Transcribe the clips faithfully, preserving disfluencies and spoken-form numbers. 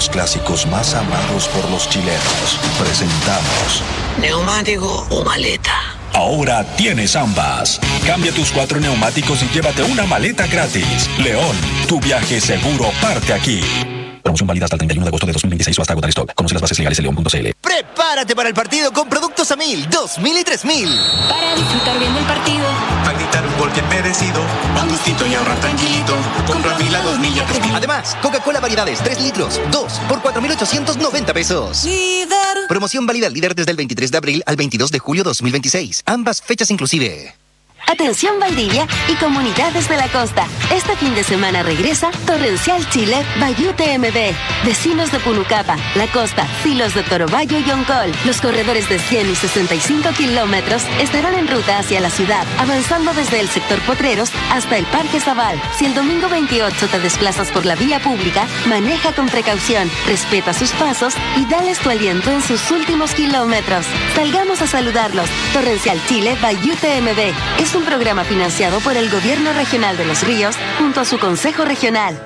los clásicos más amados por los chilenos. Presentamos ¿neumático o maleta? Ahora tienes ambas. Cambia tus cuatro neumáticos y llévate una maleta gratis. León, tu viaje seguro parte aquí. Promoción válida hasta el treinta y uno de agosto de dos mil veintiséis o hasta agotar stock. Conoce las bases legales en león punto c l. Prepárate para el partido con productos a mil, dos mil y tres mil. Para disfrutar bien del partido. Para gritar un gol bien merecido. Un gustito y ahorrar tranquilito. Compra mil a dos mil y a tres mil. Además, Coca-Cola variedades tres litros, dos por cuatro mil ochocientos noventa pesos. Líder. Promoción válida al líder desde el veintitrés de abril al veintidós de julio dos mil veintiséis. Ambas fechas inclusive. Atención Valdivia y comunidades de la costa. Este fin de semana regresa Torrencial Chile by U T M B. Vecinos de Punucapa, La Costa, Filos de Torobayo y Oncol. Los corredores de cien y sesenta y cinco kilómetros estarán en ruta hacia la ciudad, avanzando desde el sector Potreros hasta el Parque Zabal. Si el domingo veintiocho te desplazas por la vía pública, maneja con precaución, respeta sus pasos y dales tu aliento en sus últimos kilómetros. Salgamos a saludarlos. Torrencial Chile by U T M B. Es un programa financiado por el Gobierno Regional de Los Ríos junto a su Consejo Regional.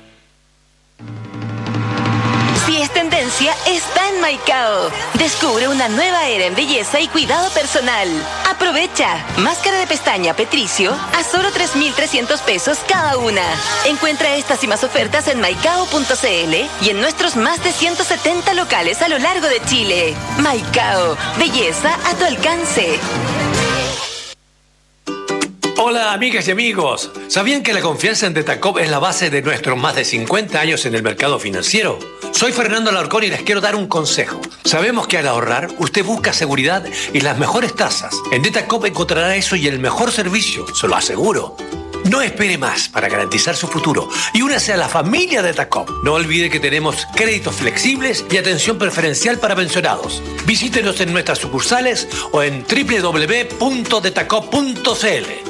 Si es tendencia, está en Maicao. Descubre una nueva era en belleza y cuidado personal. Aprovecha. Máscara de pestaña Petricio a solo tres mil trescientos pesos cada una. Encuentra estas y más ofertas en maicao punto c l y en nuestros más de ciento setenta locales a lo largo de Chile. Maicao. Belleza a tu alcance. Hola amigas y amigos, ¿sabían que la confianza en Detacop es la base de nuestros más de cincuenta años en el mercado financiero? Soy Fernando Alarcón y les quiero dar un consejo. Sabemos que al ahorrar usted busca seguridad y las mejores tasas. En Detacop encontrará eso y el mejor servicio, se lo aseguro. No espere más para garantizar su futuro y únase a la familia Detacop. No olvide que tenemos créditos flexibles y atención preferencial para pensionados. Visítenos en nuestras sucursales o en doble u doble u doble u punto detacop punto c l.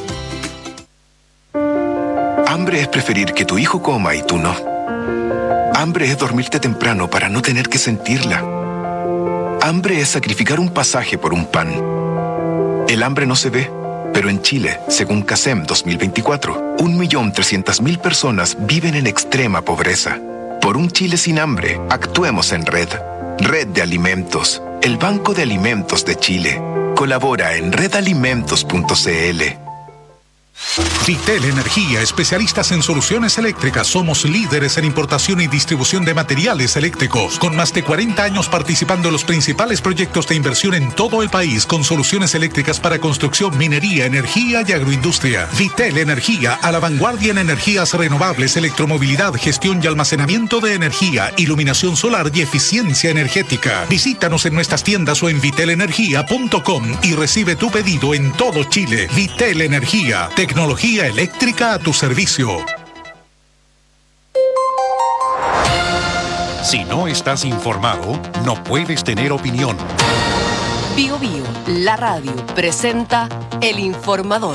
Hambre es preferir que tu hijo coma y tú no. Hambre es dormirte temprano para no tener que sentirla. Hambre es sacrificar un pasaje por un pan. El hambre no se ve, pero en Chile, según CASEM dos mil veinticuatro, un millón trescientas mil personas viven en extrema pobreza. Por un Chile sin hambre, actuemos en red. Red de Alimentos, el Banco de Alimentos de Chile. Colabora en red alimentos punto c l. Vitel Energía, especialistas en soluciones eléctricas. Somos líderes en importación y distribución de materiales eléctricos. Con más de cuarenta años participando en los principales proyectos de inversión en todo el país, con soluciones eléctricas para construcción, minería, energía y agroindustria. Vitel Energía, a la vanguardia en energías renovables, electromovilidad, gestión y almacenamiento de energía, iluminación solar y eficiencia energética. Visítanos en nuestras tiendas o en vitel energía punto com y recibe tu pedido en todo Chile. Vitel Energía, tecnología eléctrica a tu servicio. Si no estás informado, no puedes tener opinión. Bio Bio, la radio, presenta El Informador.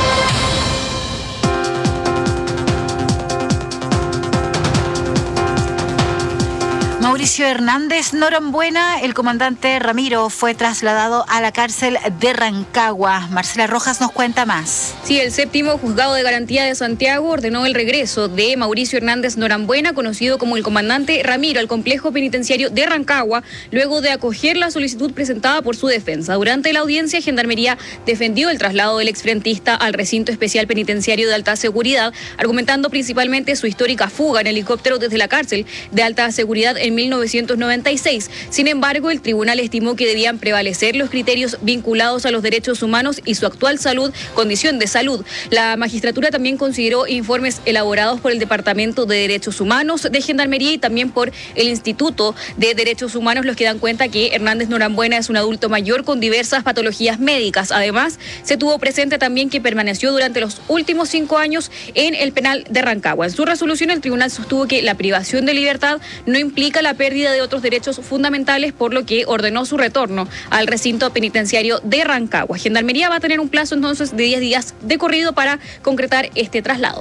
Mauricio Hernández Norambuena, el comandante Ramiro, fue trasladado a la cárcel de Rancagua. Marcela Rojas nos cuenta más. Sí, el séptimo juzgado de garantía de Santiago ordenó el regreso de Mauricio Hernández Norambuena, conocido como el comandante Ramiro, al complejo penitenciario de Rancagua, luego de acoger la solicitud presentada por su defensa. Durante la audiencia, Gendarmería defendió el traslado del exfrentista al recinto especial penitenciario de alta seguridad, argumentando principalmente su histórica fuga en helicóptero desde la cárcel de alta seguridad en mil novecientos noventa y seis. Sin embargo, el tribunal estimó que debían prevalecer los criterios vinculados a los derechos humanos y su actual salud, condición de salud. La magistratura también consideró informes elaborados por el Departamento de Derechos Humanos de Gendarmería y también por el Instituto de Derechos Humanos, los que dan cuenta que Hernández Norambuena es un adulto mayor con diversas patologías médicas. Además, se tuvo presente también que permaneció durante los últimos cinco años en el penal de Rancagua. En su resolución, el tribunal sostuvo que la privación de libertad no implica la pérdida de otros derechos fundamentales, por lo que ordenó su retorno al recinto penitenciario de Rancagua. Gendarmería va a tener un plazo entonces de diez días de corrido para concretar este traslado.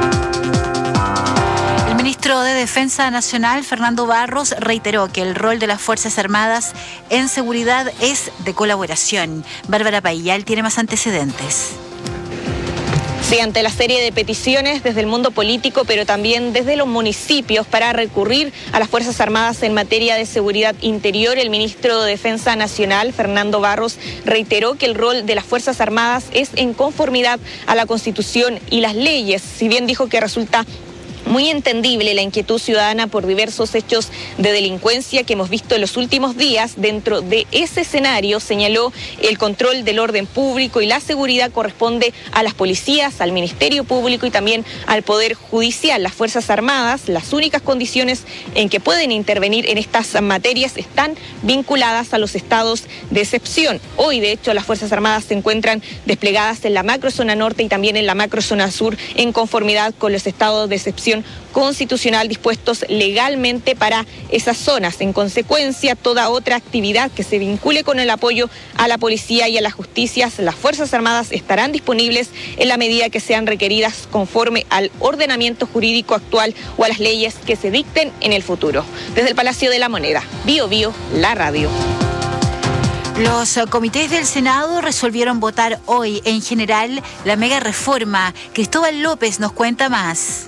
El ministro de Defensa Nacional, Fernando Barros, reiteró que el rol de las Fuerzas Armadas en seguridad es de colaboración. Bárbara Payal tiene más antecedentes. Sí, ante la serie de peticiones desde el mundo político, pero también desde los municipios para recurrir a las Fuerzas Armadas en materia de seguridad interior, el ministro de Defensa Nacional, Fernando Barros, reiteró que el rol de las Fuerzas Armadas es en conformidad a la Constitución y las leyes. Si bien dijo que resulta muy entendible la inquietud ciudadana por diversos hechos de delincuencia que hemos visto en los últimos días, dentro de ese escenario, señaló, el control del orden público y la seguridad corresponde a las policías, al Ministerio Público y también al Poder Judicial. Las Fuerzas Armadas, las únicas condiciones en que pueden intervenir en estas materias están vinculadas a los estados de excepción. Hoy, de hecho, las Fuerzas Armadas se encuentran desplegadas en la macrozona norte y también en la macrozona sur en conformidad con los estados de excepción constitucional dispuestos legalmente para esas zonas. En consecuencia, toda otra actividad que se vincule con el apoyo a la policía y a las justicias, las Fuerzas Armadas estarán disponibles en la medida que sean requeridas conforme al ordenamiento jurídico actual o a las leyes que se dicten en el futuro. Desde el Palacio de la Moneda, Bio Bio, la radio. Los comités del Senado resolvieron votar hoy en general la mega reforma. Cristóbal López nos cuenta más.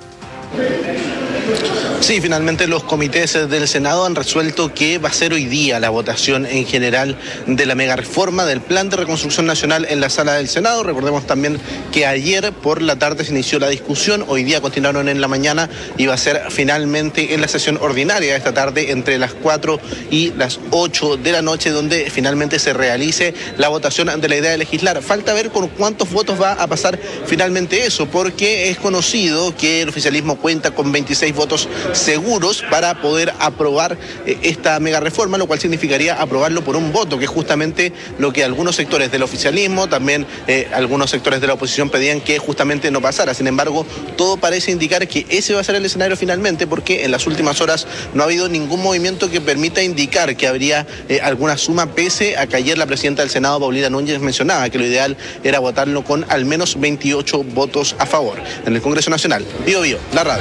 Sí, finalmente los comités del Senado han resuelto que va a ser hoy día la votación en general de la mega reforma del Plan de Reconstrucción Nacional en la sala del Senado. Recordemos también que ayer por la tarde se inició la discusión, hoy día continuaron en la mañana y va a ser finalmente en la sesión ordinaria de esta tarde entre las cuatro y las ocho de la noche, donde finalmente se realice la votación de la idea de legislar. Falta ver con cuántos votos va a pasar finalmente eso, porque es conocido que el oficialismo cuenta con veintiséis votos seguros para poder aprobar eh, esta mega reforma, lo cual significaría aprobarlo por un voto, que es justamente lo que algunos sectores del oficialismo, también eh, algunos sectores de la oposición pedían que justamente no pasara. Sin embargo, todo parece indicar que ese va a ser el escenario finalmente, porque en las últimas horas no ha habido ningún movimiento que permita indicar que habría eh, alguna suma, pese a que ayer la presidenta del Senado, Paulina Núñez, mencionaba que lo ideal era votarlo con al menos veintiocho votos a favor. En el Congreso Nacional, Bio Bio, la radio.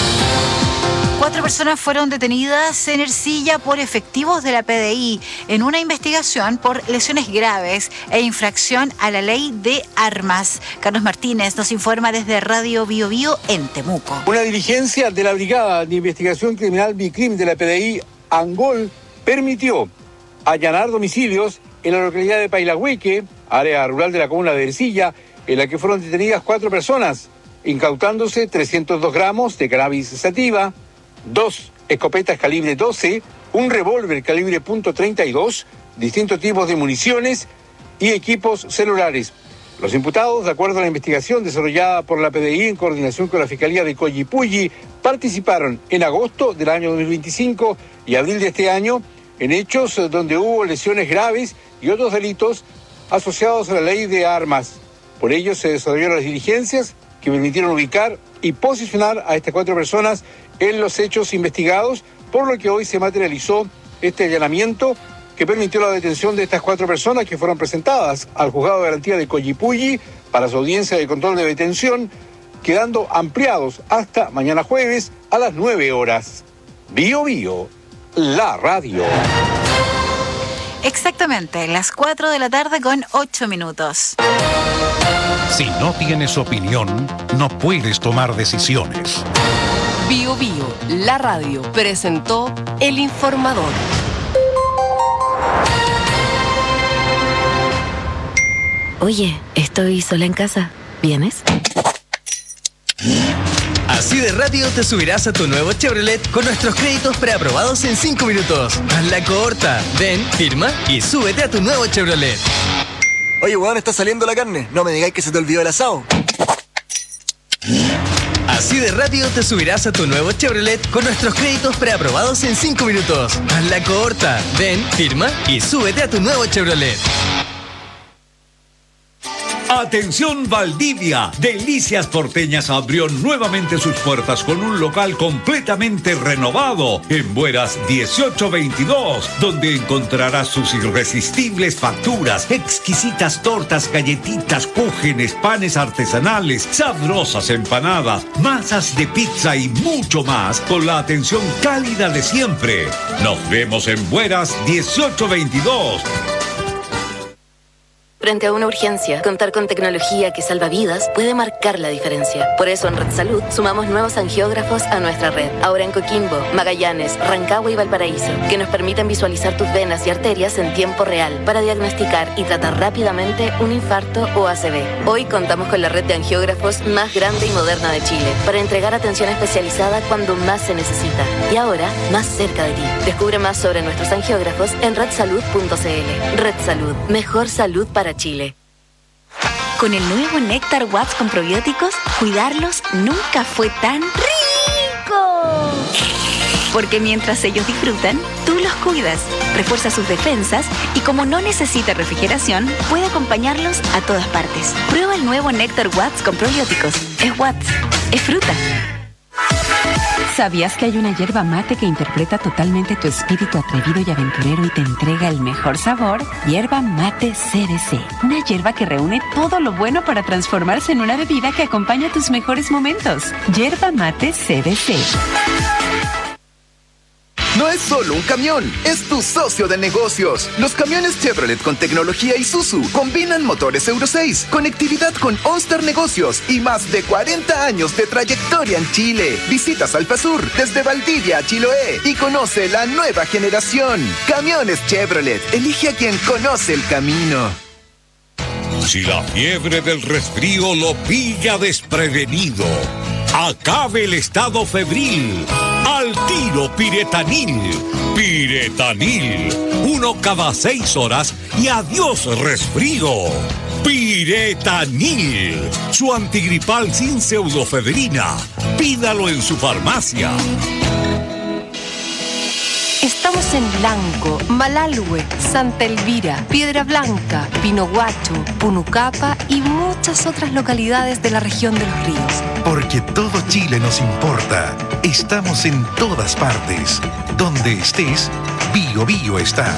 Cuatro personas fueron detenidas en Ercilla por efectivos de la P D I en una investigación por lesiones graves e infracción a la ley de armas. Carlos Martínez nos informa desde Radio Bio Bio en Temuco. Una diligencia de la Brigada de Investigación Criminal BICRIM de la P D I Angol permitió allanar domicilios en la localidad de Pailahueque, área rural de la comuna de Ercilla, en la que fueron detenidas cuatro personas, incautándose trescientos dos gramos de cannabis sativa, dos escopetas calibre doce, un revólver calibre punto treinta y dos, distintos tipos de municiones y equipos celulares. Los imputados, de acuerdo a la investigación desarrollada por la P D I en coordinación con la Fiscalía de Collipulli, participaron en agosto del año dos mil veinticinco y abril de este año en hechos donde hubo lesiones graves y otros delitos asociados a la ley de armas. Por ello se desarrollaron las diligencias que permitieron ubicar y posicionar a estas cuatro personas en los hechos investigados, por lo que hoy se materializó este allanamiento que permitió la detención de estas cuatro personas que fueron presentadas al Juzgado de Garantía de Collipulli para su audiencia de control de detención, quedando ampliados hasta mañana jueves a las nueve horas. Bio Bio, la radio. Exactamente, las cuatro de la tarde con ocho minutos. Si no tienes opinión, no puedes tomar decisiones. Bio Bio, la radio, presentó El Informador. Oye, estoy sola en casa. ¿Vienes? Así de rápido te subirás a tu nuevo Chevrolet con nuestros créditos preaprobados en cinco minutos. Hazla corta. Ven, firma y súbete a tu nuevo Chevrolet. Oye, weón, está saliendo la carne. No me digáis que se te olvidó el asado. Así de rápido te subirás a tu nuevo Chevrolet con nuestros créditos preaprobados en cinco minutos. Hazla corta. Ven, firma y súbete a tu nuevo Chevrolet. Atención Valdivia, Delicias Porteñas abrió nuevamente sus puertas con un local completamente renovado en Bueras dieciocho veintidós, donde encontrarás sus irresistibles facturas, exquisitas tortas, galletitas, cúgenes, panes artesanales, sabrosas empanadas, masas de pizza y mucho más con la atención cálida de siempre. Nos vemos en Bueras dieciocho veintidós. Frente a una urgencia, contar con tecnología que salva vidas puede marcar la diferencia. Por eso en Red Salud sumamos nuevos angiógrafos a nuestra red. Ahora en Coquimbo, Magallanes, Rancagua y Valparaíso, que nos permiten visualizar tus venas y arterias en tiempo real para diagnosticar y tratar rápidamente un infarto o A C V. Hoy contamos con la red de angiógrafos más grande y moderna de Chile para entregar atención especializada cuando más se necesita. Y ahora, más cerca de ti. Descubre más sobre nuestros angiógrafos en red salud punto c l. Red Salud. Mejor salud para Chile. Con el nuevo Néctar Watts con probióticos, cuidarlos nunca fue tan rico. Porque mientras ellos disfrutan, tú los cuidas, refuerza sus defensas y como no necesita refrigeración, puede acompañarlos a todas partes. Prueba el nuevo Néctar Watts con probióticos. Es Watts, es fruta. ¿Sabías que hay una yerba mate que interpreta totalmente tu espíritu atrevido y aventurero y te entrega el mejor sabor? Yerba Mate C D C. Una yerba que reúne todo lo bueno para transformarse en una bebida que acompaña tus mejores momentos. Yerba Mate C D C. No es solo un camión, es tu socio de negocios. Los camiones Chevrolet con tecnología Isuzu combinan motores Euro seis, conectividad con OnStar Negocios y más de cuarenta años de trayectoria en Chile. Visita Salfasur desde Valdivia a Chiloé y conoce la nueva generación. Camiones Chevrolet, elige a quien conoce el camino. Si la fiebre del resfrío lo pilla desprevenido, acabe el estado febril. Al tiro Piretanil. Piretanil. Uno cada seis horas y adiós resfrío. Piretanil. Su antigripal sin pseudofebrina. Pídalo en su farmacia. Estamos en Blanco, Malalhue, Santa Elvira, Piedra Blanca, Pinohuacho, Punucapa y muchas otras localidades de la región de los ríos. Porque todo Chile nos importa. Estamos en todas partes. Donde estés, Bio Bio está.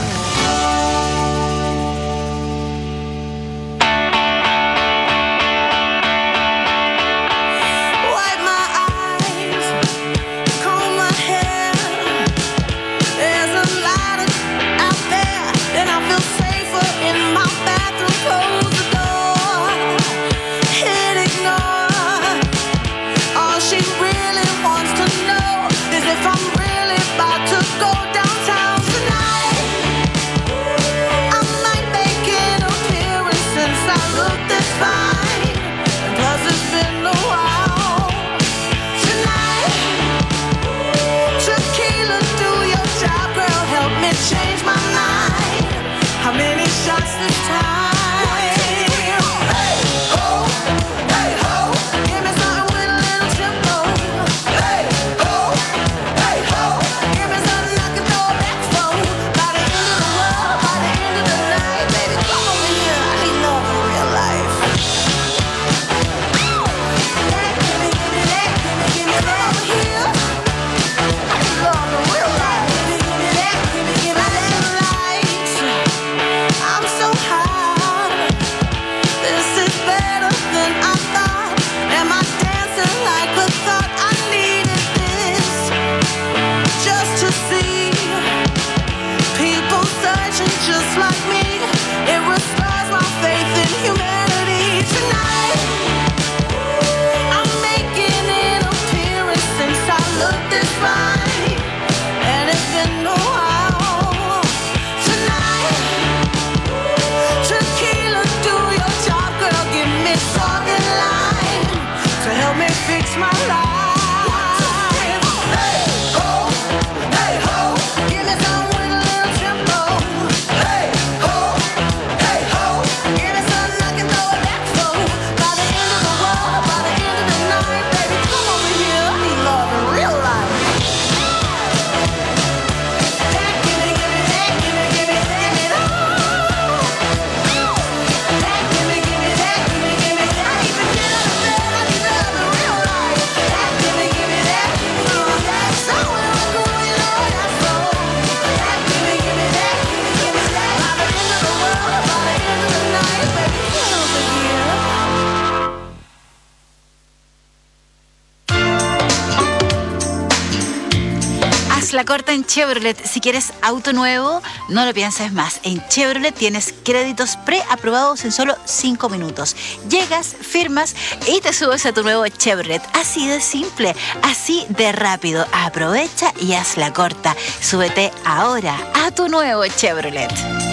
Haz la corta en Chevrolet. Si quieres auto nuevo, no lo pienses más. En Chevrolet tienes créditos preaprobados en solo cinco minutos. Llegas, firmas y te subes a tu nuevo Chevrolet. Así de simple, así de rápido. Aprovecha y haz la corta. Súbete ahora a tu nuevo Chevrolet.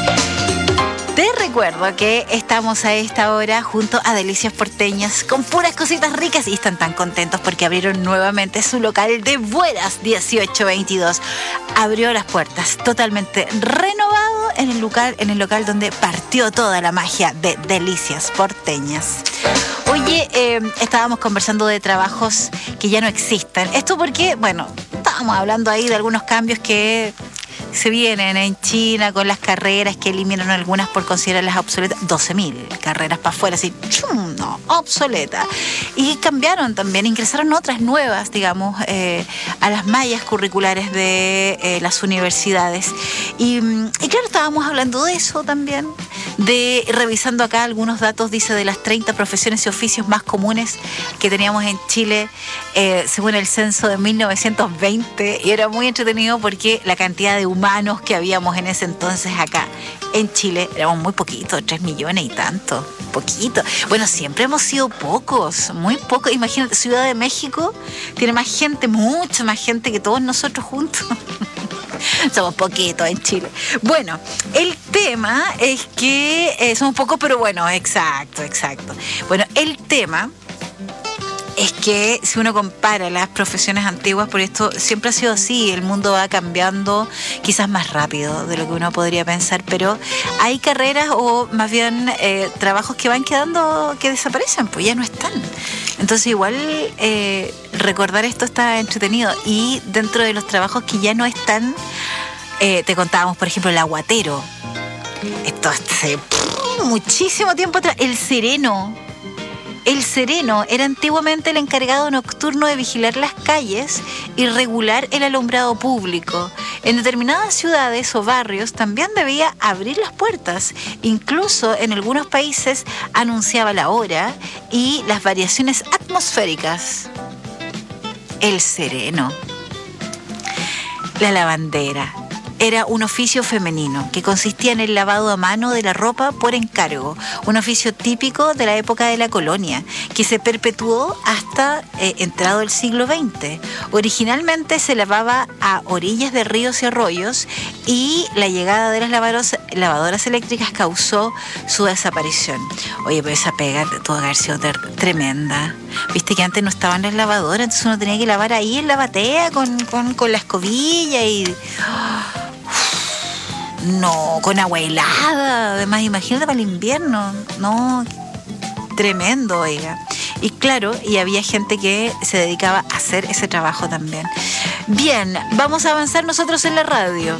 Te recuerdo que estamos a esta hora junto a Delicias Porteñas con puras cositas ricas y están tan contentos porque abrieron nuevamente su local de Buenas dieciocho veintidós. Abrió las puertas totalmente renovado en el local, en el local donde partió toda la magia de Delicias Porteñas. Oye, eh, estábamos conversando de trabajos que ya no existen. Esto porque, bueno, estábamos hablando ahí de algunos cambios que se vienen en China con las carreras que eliminaron algunas por considerarlas obsoletas. doce mil carreras para afuera, así, chum, no, obsoleta. Y cambiaron también, ingresaron otras nuevas, digamos, eh, a las mallas curriculares de eh, las universidades. Y, y claro, estábamos hablando de eso también, de revisando acá algunos datos, dice, de las treinta profesiones y oficios más comunes que teníamos en Chile, eh, según el censo de mil novecientos veinte. Y era muy entretenido porque la cantidad de humanos que habíamos en ese entonces acá en Chile, éramos muy poquitos, tres millones y tanto, poquito. Bueno, siempre hemos sido pocos, muy pocos. Imagínate, Ciudad de México tiene más gente, mucha más gente que todos nosotros juntos. Somos poquitos en Chile. Bueno, el tema es que eh, somos pocos, pero bueno, exacto, exacto. Bueno, el tema es que si uno compara las profesiones antiguas, por esto siempre ha sido así, el mundo va cambiando quizás más rápido de lo que uno podría pensar, pero hay carreras o más bien eh, trabajos que van quedando, que desaparecen, pues ya no están. Entonces igual eh, recordar esto está entretenido. Y dentro de los trabajos que ya no están, eh, te contábamos, por ejemplo, el aguatero. Esto hace muchísimo tiempo atrás. El sereno. El sereno era antiguamente el encargado nocturno de vigilar las calles y regular el alumbrado público. En determinadas ciudades o barrios también debía abrir las puertas. Incluso en algunos países anunciaba la hora y las variaciones atmosféricas. El sereno. La lavandera. Era un oficio femenino que consistía en el lavado a mano de la ropa por encargo, un oficio típico de la época de la colonia, que se perpetuó hasta eh, entrado el siglo veinte. Originalmente se lavaba a orillas de ríos y arroyos y la llegada de las lavadoras, lavadoras eléctricas causó su desaparición. Oye, pero esa pega tuvo que haber sido tremenda. Viste que antes no estaban las lavadoras, entonces uno tenía que lavar ahí en la batea con, con, con la escobilla y... No, con agua helada, además, imagínate para el invierno. No, tremendo, oiga. Y claro, y había gente que se dedicaba a hacer ese trabajo también. Bien, vamos a avanzar nosotros en la radio.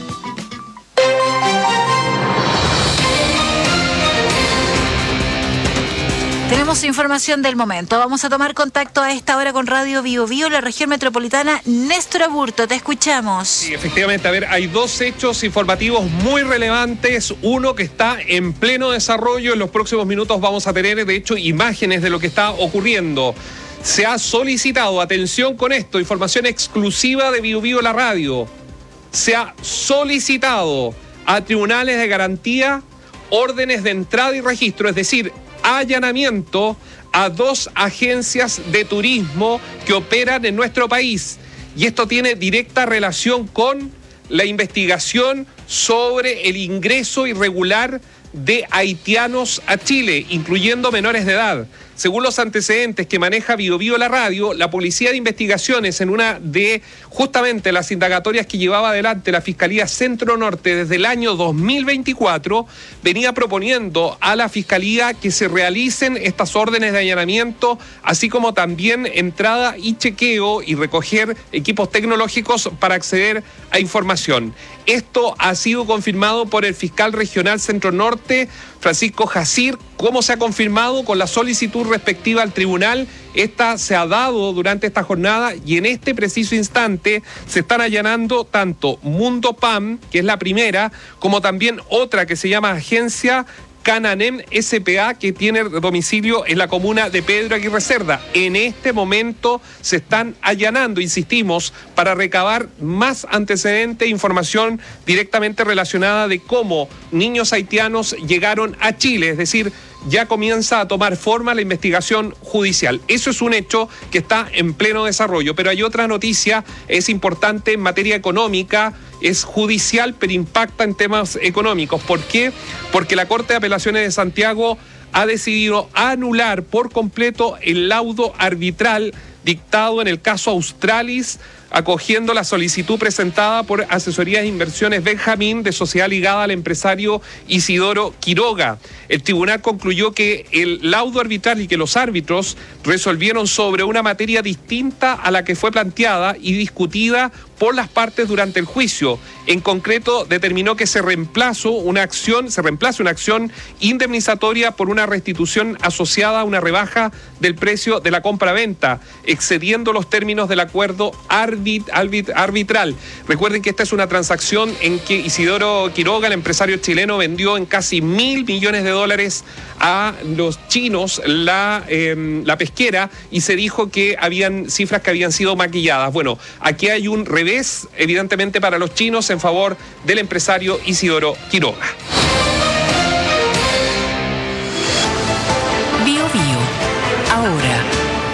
Tenemos información del momento. Vamos a tomar contacto a esta hora con Radio Bio Bio, la región metropolitana. Néstor Aburto, te escuchamos. Sí, efectivamente, a ver, hay dos hechos informativos muy relevantes. Uno que está en pleno desarrollo. En los próximos minutos vamos a tener, de hecho, imágenes de lo que está ocurriendo. Se ha solicitado, atención con esto, información exclusiva de Bio Bio la radio. Se ha solicitado a tribunales de garantía órdenes de entrada y registro, es decir, allanamiento a dos agencias de turismo que operan en nuestro país. Y esto tiene directa relación con la investigación sobre el ingreso irregular de haitianos a Chile, incluyendo menores de edad. Según los antecedentes que maneja Bio Bio la radio, la Policía de Investigaciones, en una de justamente las indagatorias que llevaba adelante la Fiscalía Centro Norte desde el año dos mil veinticuatro, venía proponiendo a la Fiscalía que se realicen estas órdenes de allanamiento, así como también entrada y chequeo y recoger equipos tecnológicos para acceder a información. Esto ha sido confirmado por el fiscal regional Centro Norte, Francisco Jacir. ¿Cómo se ha confirmado? Con la solicitud respectiva al tribunal. Esta se ha dado durante esta jornada y en este preciso instante se están allanando tanto Mundo P A M, que es la primera, como también otra que se llama Agencia Cananem S P A, que tiene domicilio en la comuna de Pedro Aguirre Cerda. En este momento se están allanando, insistimos, para recabar más antecedentes e información directamente relacionada de cómo niños haitianos llegaron a Chile, es decir, ya comienza a tomar forma la investigación judicial. Eso es un hecho que está en pleno desarrollo, pero hay otra noticia, es importante en materia económica, es judicial, pero impacta en temas económicos. ¿Por qué? Porque la Corte de Apelaciones de Santiago ha decidido anular por completo el laudo arbitral dictado en el caso Australis, acogiendo la solicitud presentada por Asesorías de Inversiones Benjamín, de sociedad ligada al empresario Isidoro Quiroga. El tribunal concluyó que el laudo arbitral y que los árbitros resolvieron sobre una materia distinta a la que fue planteada y discutida por las partes durante el juicio. En concreto, determinó que se reemplazó una acción, se reemplaza una acción indemnizatoria por una restitución asociada a una rebaja del precio de la compra-venta, excediendo los términos del acuerdo arbit, arbit, arbitral. Recuerden que esta es una transacción en que Isidoro Quiroga, el empresario chileno, vendió en casi mil millones de dólares a los chinos la, eh, la pesquera, y se dijo que habían cifras que habían sido maquilladas. Bueno, aquí hay un revés, evidentemente, para los chinos en favor del empresario Isidoro Quiroga. Bio Bio, ahora.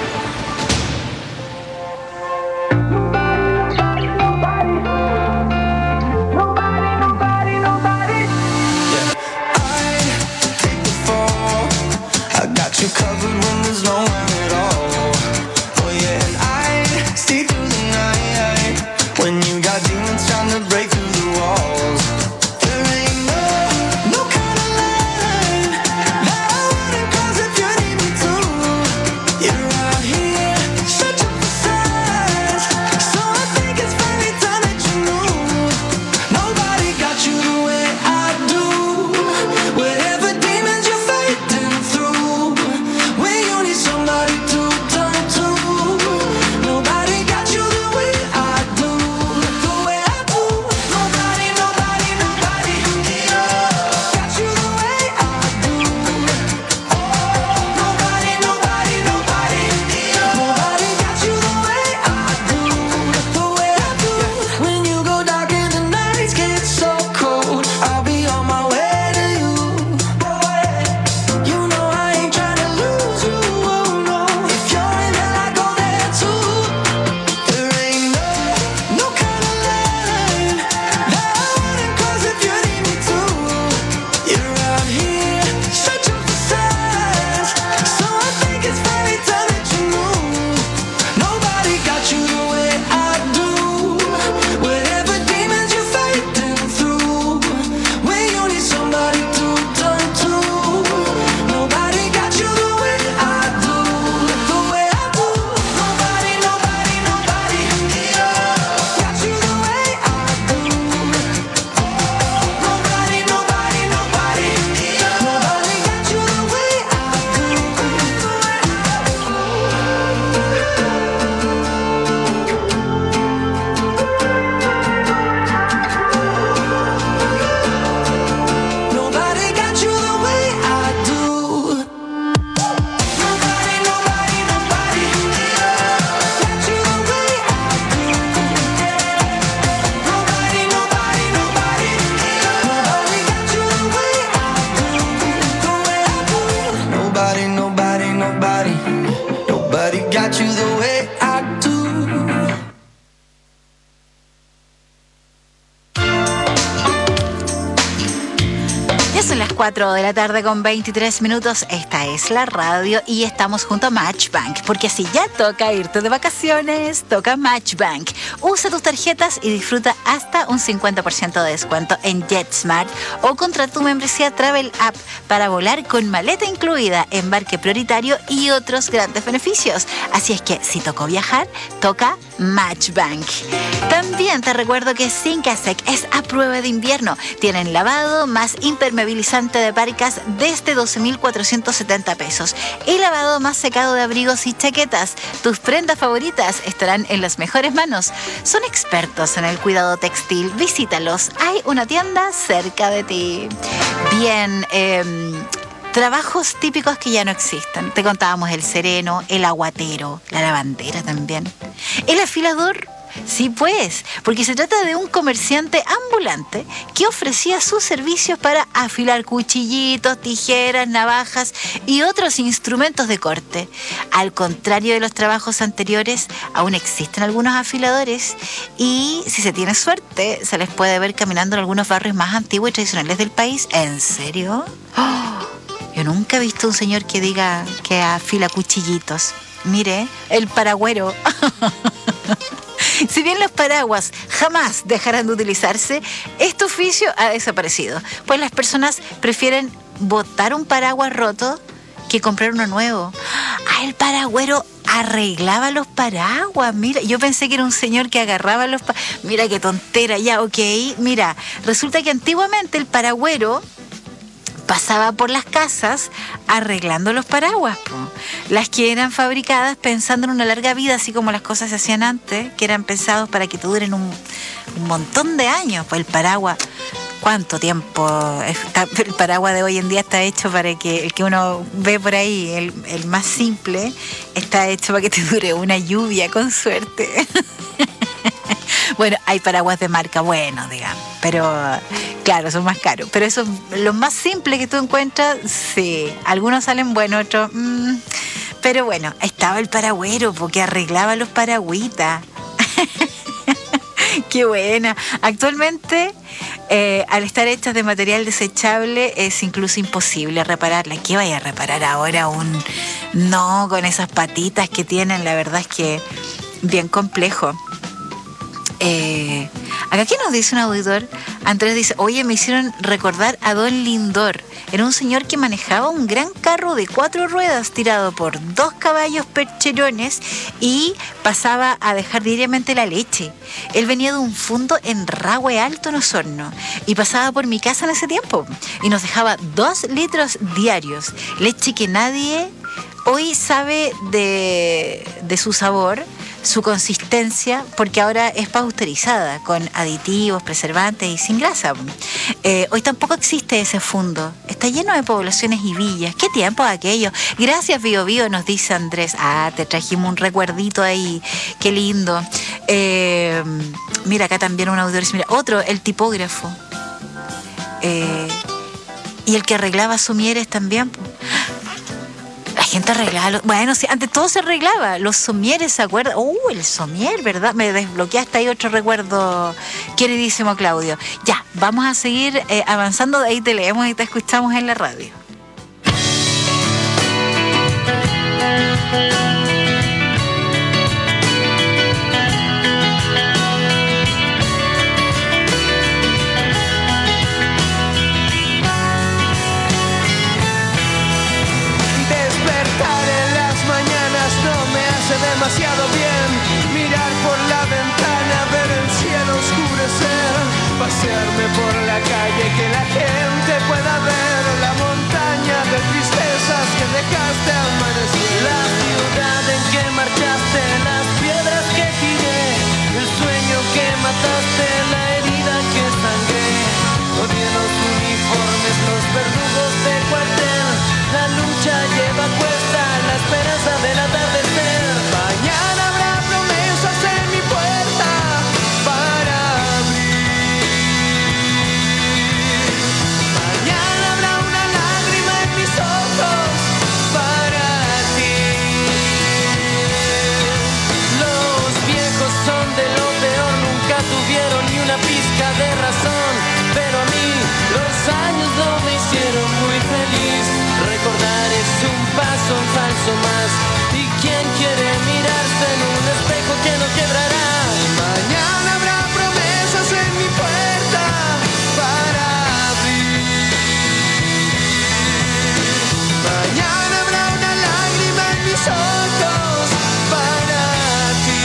cuatro de la tarde con veintitrés minutos. Esta es la radio y estamos junto a Matchbank, porque si ya toca irte de vacaciones, toca Matchbank. Usa tus tarjetas y disfruta hasta un cincuenta por ciento de descuento en JetSmart o contra tu membresía Travel App para volar con maleta incluida, embarque prioritario y otros grandes beneficios. Así es que si tocó viajar, toca Matchbank. También te recuerdo que Sincasec es a prueba de invierno. Tienen lavado más impermeabilizante transparente de parcas desde doce mil cuatrocientos setenta pesos. El lavado más secado de abrigos y chaquetas. Tus prendas favoritas estarán en las mejores manos. Son expertos en el cuidado textil. Visítalos. Hay una tienda cerca de ti. Bien, eh, trabajos típicos que ya no existen. Te contábamos el sereno, el aguatero, la lavandera también. El afilador. Sí, pues, porque se trata de un comerciante ambulante que ofrecía sus servicios para afilar cuchillitos, tijeras, navajas y otros instrumentos de corte. Al contrario de los trabajos anteriores, aún existen algunos afiladores y, si se tiene suerte, se les puede ver caminando en algunos barrios más antiguos y tradicionales del país. ¿En serio? ¡Oh! Yo nunca he visto un señor que diga que afila cuchillitos. Mire, el paragüero. Si bien los paraguas jamás dejarán de utilizarse, este oficio ha desaparecido, pues las personas prefieren botar un paraguas roto que comprar uno nuevo. Ah, el paragüero arreglaba los paraguas. Mira, yo pensé que era un señor que agarraba los paraguas. Mira qué tontera, ya, ok. Mira, resulta que antiguamente el paragüero pasaba por las casas arreglando los paraguas, po. Las que eran fabricadas pensando en una larga vida, así como las cosas se hacían antes, que eran pensados para que te duren un, un montón de años. Pues el paraguas, ¿cuánto tiempo? El paraguas de hoy en día está hecho para que el que uno ve por ahí, el, el más simple, está hecho para que te dure una lluvia, con suerte. Bueno, hay paraguas de marca bueno, digamos, pero claro, son más caros. Pero eso, lo más simple que tú encuentras, sí, algunos salen buenos, otros... Mmm, pero bueno, estaba el paragüero, porque arreglaba los paragüitas. Qué buena. Actualmente, eh, al estar hechas de material desechable, es incluso imposible repararla. ¿Qué vaya a reparar ahora un...? No, con esas patitas que tienen, la verdad es que bien complejo. Eh, acá, ¿qué nos dice un auditor? Andrés dice, oye, me hicieron recordar a Don Lindor. Era un señor que manejaba un gran carro de cuatro ruedas tirado por dos caballos percherones y pasaba a dejar diariamente la leche. Él venía de un fondo en Rahue Alto, en Osorno, y pasaba por mi casa en ese tiempo y nos dejaba dos litros diarios. Leche que nadie hoy sabe de, de su sabor, su consistencia, porque ahora es pasteurizada con aditivos, preservantes y sin grasa. Eh, hoy tampoco existe ese fondo. Está lleno de poblaciones y villas. ¿Qué tiempo aquello? Gracias, Bio Bio, nos dice Andrés. Ah, te trajimos un recuerdito ahí. Qué lindo. Eh, mira, acá también un auditor. Mira, otro, el tipógrafo. Eh, y el que arreglaba sumieres también. La gente arreglaba, los, bueno, sí, antes todo se arreglaba, los somieres, ¿se acuerdan? Uh, el somier, ¿verdad? Me desbloqueaste ahí otro recuerdo, queridísimo Claudio. Ya, vamos a seguir eh, avanzando, de ahí te leemos y te escuchamos en la radio. Demasiado bien mirar por la ventana, ver el cielo oscurecer, pasearme por la calle, que la gente pueda ver la montaña de tristezas que dejaste amanecer, la ciudad en que marchaste, las piedras que tiré, el sueño que mataste, la herida que sangré, odié los uniformes, los verdugos de cuartel, la lucha lleva cuesta la esperanza del atardecer. Mañana habrá promesas en mi puerta para abrir. Mañana habrá una lágrima en mis ojos para ti. Los viejos son de lo peor, nunca tuvieron ni una pizca de razón, pero a mí los años no me hicieron muy feliz. Recordar es un paso en falso más. ¿Y quién quiere mirarse en un espejo que no quebrará? Mañana habrá promesas en mi puerta para abrir. Mañana habrá una lágrima en mis ojos para ti.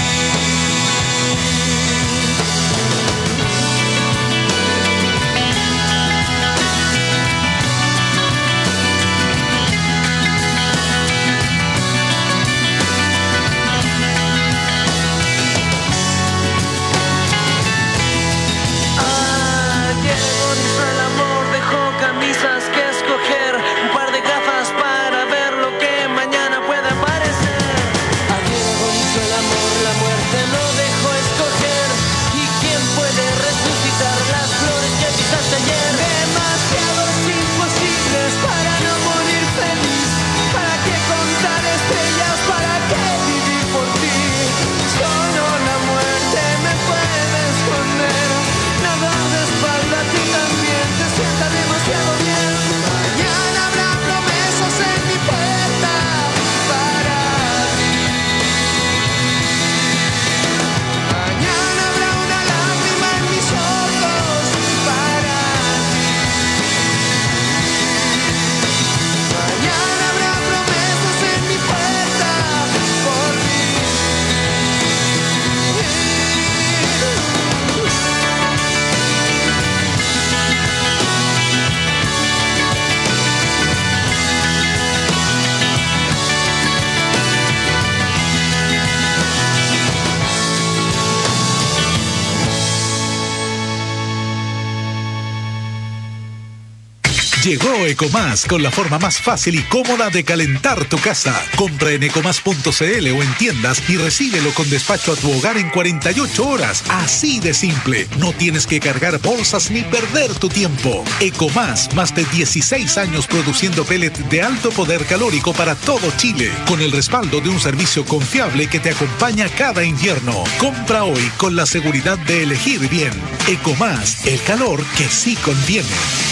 Llegó Ecomás con la forma más fácil y cómoda de calentar tu casa. Compra en ecomás punto cl o en tiendas y recíbelo con despacho a tu hogar en cuarenta y ocho horas. Así de simple. No tienes que cargar bolsas ni perder tu tiempo. Ecomás, más de dieciséis años produciendo pellet de alto poder calórico para todo Chile, con el respaldo de un servicio confiable que te acompaña cada invierno. Compra hoy con la seguridad de elegir bien. Ecomás, el calor que sí conviene.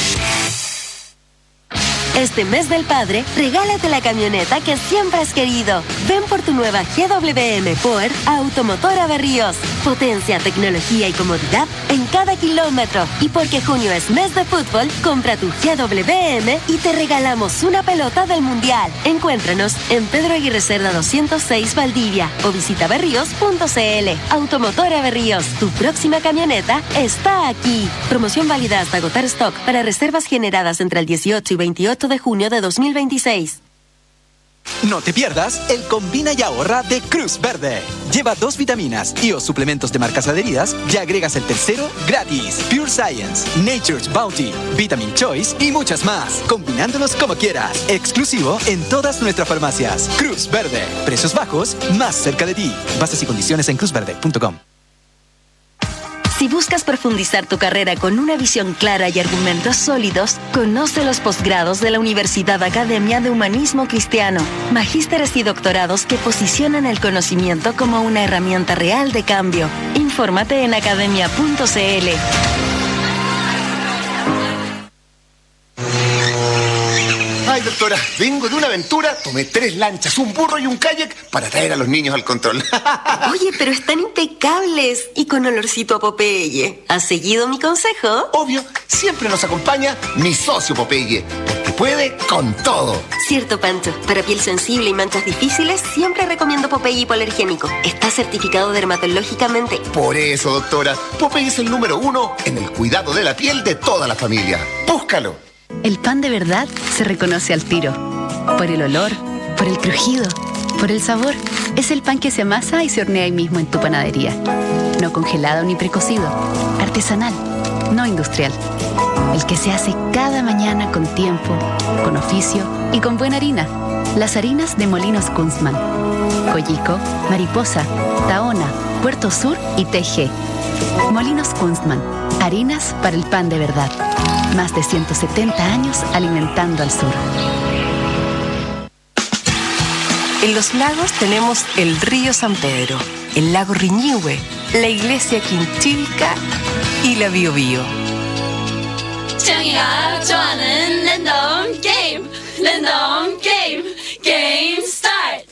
Este mes del padre, regálate la camioneta que siempre has querido. Ven por tu nueva G W M Power a Automotora Berríos. Potencia, tecnología y comodidad en cada kilómetro. Y porque junio es mes de fútbol, compra tu G W M y te regalamos una pelota del Mundial. Encuéntranos en Pedro Aguirre Cerda doscientos seis Valdivia o visita berríos punto cl. Automotora Berríos, tu próxima camioneta está aquí. Promoción válida hasta agotar stock para reservas generadas entre el dieciocho y veintiocho de junio de dos mil veintiséis. No te pierdas el Combina y Ahorra de Cruz Verde. Lleva dos vitaminas y o suplementos de marcas adheridas y agregas el tercero gratis. Pure Science, Nature's Bounty, Vitamin Choice y muchas más. Combinándolos como quieras. Exclusivo en todas nuestras farmacias. Cruz Verde. Precios bajos, más cerca de ti. Bases y condiciones en cruz verde punto com. Si buscas profundizar tu carrera con una visión clara y argumentos sólidos, conoce los posgrados de la Universidad Academia de Humanismo Cristiano, magísteres y doctorados que posicionan el conocimiento como una herramienta real de cambio. Infórmate en academia punto cl. Ay, doctora, vengo de una aventura, tomé tres lanchas, un burro y un kayak para traer a los niños al control. Oye, pero están impecables y con olorcito a Popeye. ¿Has seguido mi consejo? Obvio, siempre nos acompaña mi socio Popeye, porque puede con todo. Cierto, Pancho. Para piel sensible y manchas difíciles, siempre recomiendo Popeye hipoalergénico. Está certificado dermatológicamente. Por eso, doctora, Popeye es el número uno en el cuidado de la piel de toda la familia. Búscalo. El pan de verdad se reconoce al tiro. Por el olor, por el crujido, por el sabor. Es el pan que se amasa y se hornea ahí mismo en tu panadería. No congelado ni precocido. Artesanal, no industrial. El que se hace cada mañana con tiempo, con oficio y con buena harina. Las harinas de Molinos Kunstmann. Coyico, Mariposa, Tahona, Puerto Sur y T G. Molinos Kunstmann. Harinas para el pan de verdad. Más de ciento setenta años alimentando al sur. En Los Lagos tenemos el río San Pedro, el lago Riñihue, la iglesia Quinchilca y la Biobío. Game, game, game start.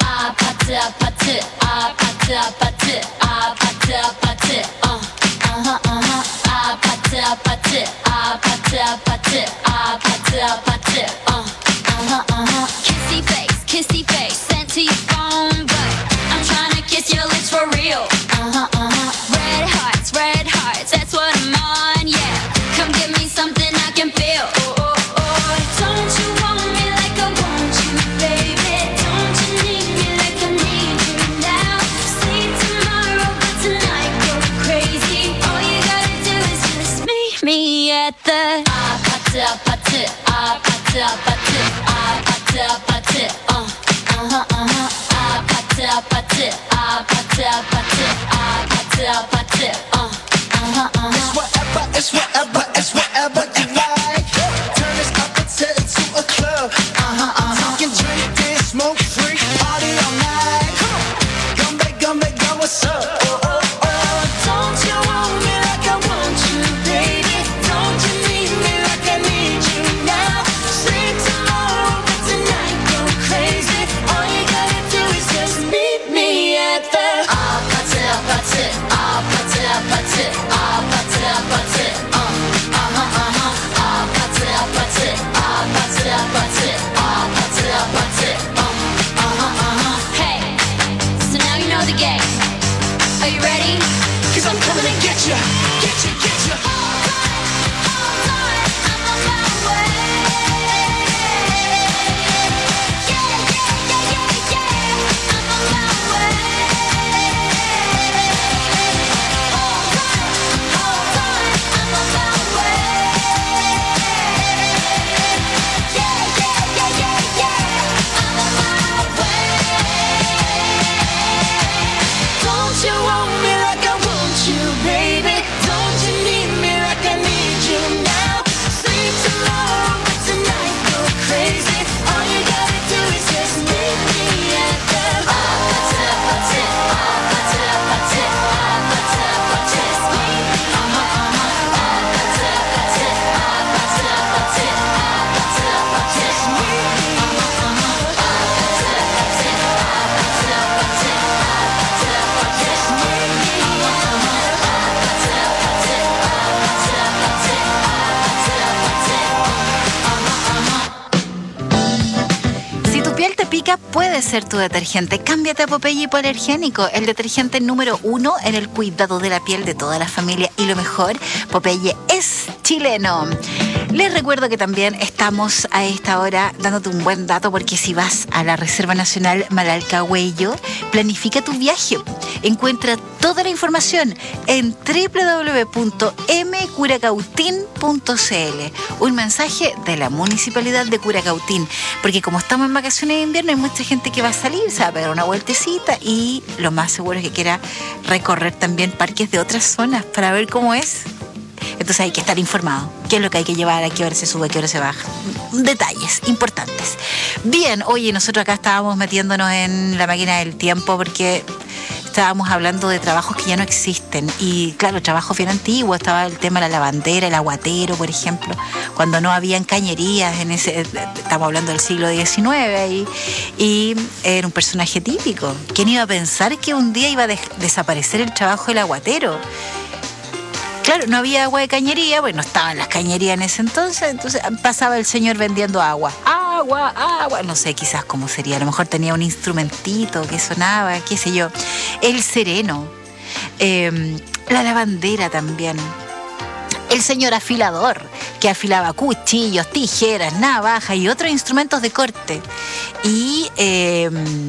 Uh-huh, uh-huh. Ah, pate, ah, pate, ah, pate, ah, pate, ah, pate, ah, pate, uh, uh-huh, uh-huh. Kissy face, kissy face, sent to your phone, but I'm trying to kiss your lips for real. Uh-huh, uh-huh. Red hearts, red hearts, that's what I'm on, yeah. Come give me something I can feel. Oh, oh, oh. Don't you want me like I want you, baby? Don't you need me like I need you now? See tomorrow, but tonight go crazy. Me at the ah pate ah pate ah pate ah pate ah pate ah pate uh uh-huh uh-huh ah pate ah pate ah pate ah pate ah pate ah pate uh uh-huh uh-huh. It's whatever, it's whatever, it's whatever you like. Turn this up until it's to a club. Uh-huh uh-huh. You can drink this, smoke free, party all night. Come on, come back, come back, go, what's up? Oh oh oh, don't you want me like I want you, baby? Hey, so now you know the game. Are you ready? 'Cause I'm coming to get you, get you, get you. Hold on, hold on, I'm on my way. Yeah, yeah, yeah, yeah, yeah, I'm on my way. Hold on, hold on, I'm on my way. Popeye puede ser tu detergente. Cámbiate a Popeye hipoalergénico, el detergente número uno en el cuidado de la piel de toda la familia. Y lo mejor, Popeye es chileno. Les recuerdo que también estamos a esta hora dándote un buen dato, porque si vas a la Reserva Nacional Malalcahuello, planifica tu viaje. Encuentra toda la información en doble u doble u doble u punto m curacautín punto c l. Un mensaje de la Municipalidad de Curacautín, porque como estamos en vacaciones de invierno, hay mucha gente que va a salir, se va a pegar una vueltecita, y lo más seguro es que quiera recorrer también parques de otras zonas para ver cómo es. Entonces hay que estar informado. ¿Qué es lo que hay que llevar? ¿A qué hora se sube? ¿A qué hora se baja? Detalles importantes. Bien, oye, nosotros acá estábamos metiéndonos en la máquina del tiempo porque estábamos hablando de trabajos que ya no existen. Y claro, trabajos bien antiguos. Estaba el tema de la lavandera, el aguatero, por ejemplo. Cuando no habían cañerías, en ese, estamos hablando del siglo diecinueve, y, y era un personaje típico. ¿Quién iba a pensar que un día iba a de- desaparecer el trabajo del aguatero? Claro, no había agua de cañería, bueno, estaban las cañerías en ese entonces, entonces pasaba el señor vendiendo agua. Agua, agua, no sé quizás cómo sería, a lo mejor tenía un instrumentito que sonaba, qué sé yo. El sereno, eh, la lavandera también. El señor afilador, que afilaba cuchillos, tijeras, navajas y otros instrumentos de corte. Y... Eh,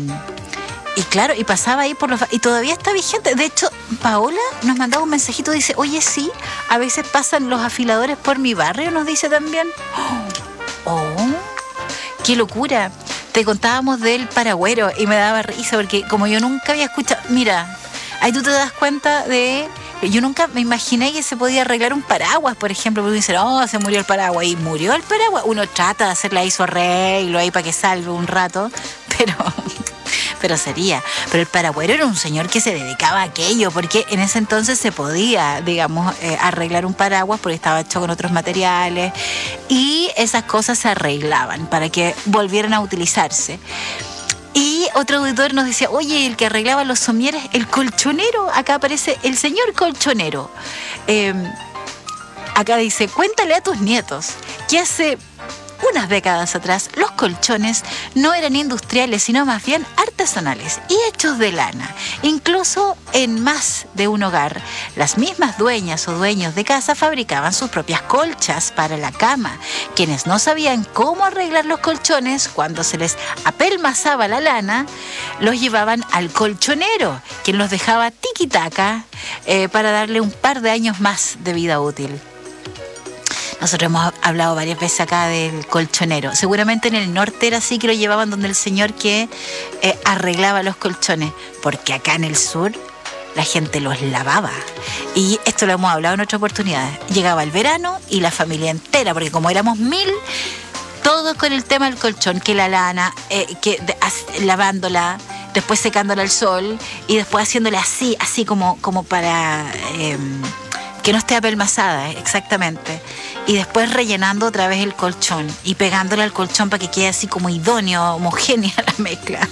Y claro, y pasaba ahí por los... Y todavía está vigente. De hecho, Paola nos mandaba un mensajito, dice, oye, sí, a veces pasan los afiladores por mi barrio, nos dice también. ¡Oh! ¡Qué locura! Te contábamos del paragüero y me daba risa porque como yo nunca había escuchado... Mira, ahí tú te das cuenta de... Yo nunca me imaginé que se podía arreglar un paraguas, por ejemplo, porque dicen, oh, se murió el paraguas, y murió el paraguas. Uno trata de hacerle ahí su arreglo ahí para que salve un rato, pero... pero sería. Pero el paragüero era un señor que se dedicaba a aquello, porque en ese entonces se podía, digamos, eh, arreglar un paraguas porque estaba hecho con otros materiales, y esas cosas se arreglaban para que volvieran a utilizarse. Y otro auditor nos decía, oye, el que arreglaba los somieres, el colchonero, acá aparece el señor colchonero. Eh, acá dice, cuéntale a tus nietos que hace unas décadas atrás los colchones no eran industriales, sino más bien artesanales y hechos de lana. Incluso en más de un hogar, las mismas dueñas o dueños de casa fabricaban sus propias colchas para la cama. Quienes no sabían cómo arreglar los colchones, cuando se les apelmazaba la lana, los llevaban al colchonero, quien los dejaba tiquitaca eh, para darle un par de años más de vida útil. Nosotros hemos hablado varias veces acá del colchonero. Seguramente en el norte era así, que lo llevaban donde el señor que eh, arreglaba los colchones. Porque acá en el sur la gente los lavaba. Y esto lo hemos hablado en otras oportunidades. Llegaba el verano y la familia entera, porque como éramos mil, todos con el tema del colchón, que la lana, eh, que de, as, lavándola, después secándola al sol y después haciéndola así, así como, como para... Eh, que no esté apelmazada, eh, exactamente. Y después rellenando otra vez el colchón y pegándole al colchón para que quede así como idóneo, homogénea la mezcla.